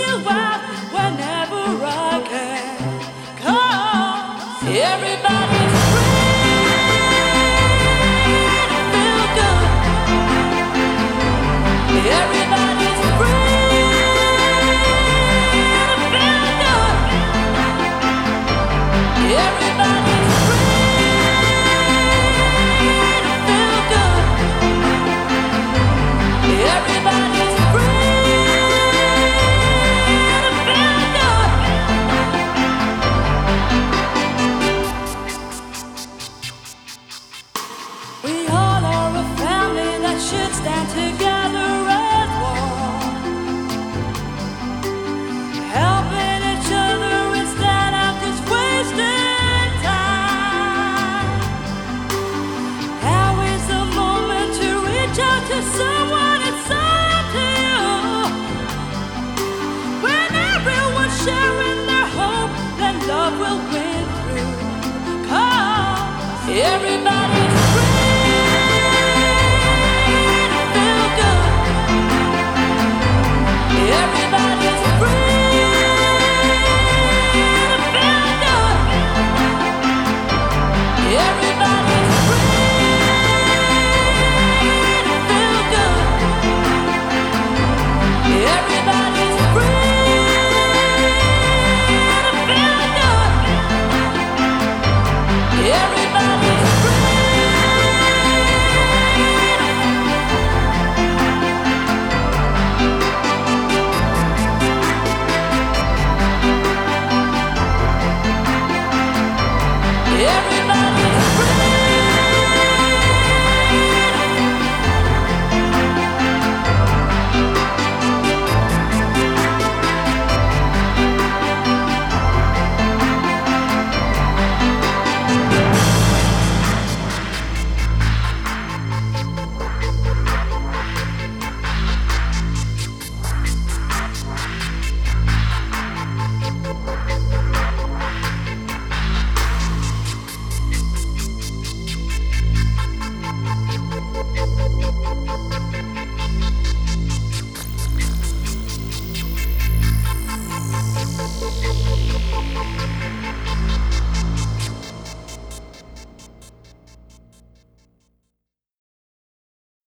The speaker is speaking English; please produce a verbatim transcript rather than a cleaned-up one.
you out whenever I can. 'Cause everybody's free to feel good. Everybody's free to feel good. Everybody's Everybody's free to feel good. We all are a family that should stand together as one, helping each other instead of just wasting time. Now is the moment to reach out to someone. Sharing their hope, then love will win through. 'Cause every